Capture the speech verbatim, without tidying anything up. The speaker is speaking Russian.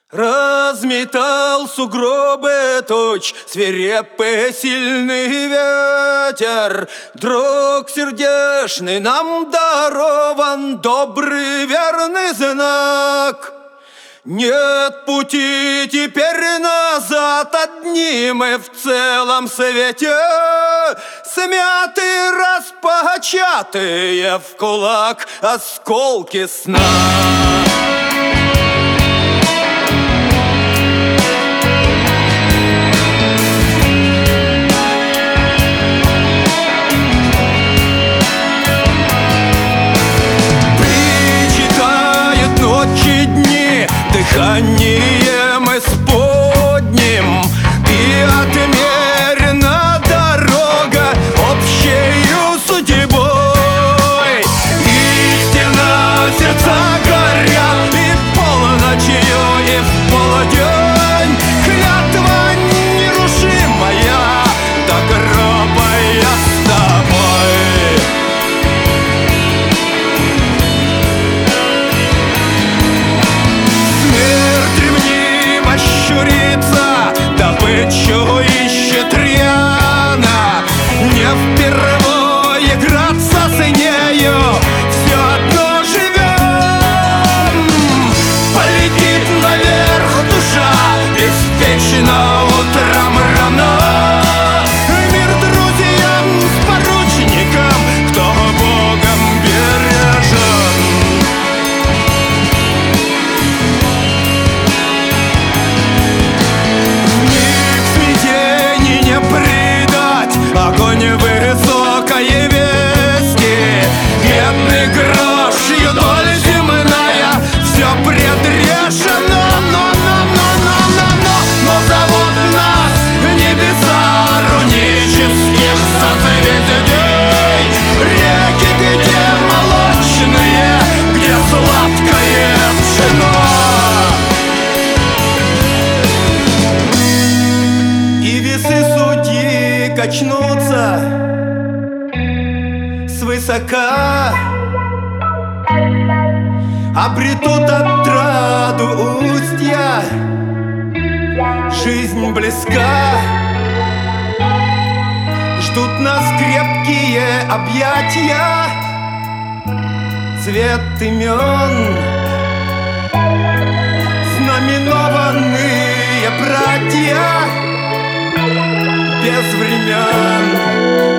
Разметал сугробы туч свирепый сильный ветер. Друг сердечный нам дарован добрый верный знак. Нет пути теперь назад, одни мы в целом свете, смяты, распочатые в кулак осколки сна. Дыханием исподним и отмерена дорога общею судьбой. Истина в сердца горят и полночью, и в полдень. Клятва нерушимая, до гроба я с тобой. Добычу ищет рьяно, не впервые играться с нею, все одно живем. Полетит наверх душа, беспечно утром рано. Мир друзьям с поручником, кто Богом бережен. Огонь высокой вести, медный грош, ее доля земная, все предрешено, но, но, но, но, но, но, но зовут нас небеса рунических созвездий, реки, где молочные, где сладкое пшено. И весы судьи качнутся свысока, обретут отраду устья, жизнь близка. Ждут нас крепкие объятия, цвет имен, знаменованные братья без времен.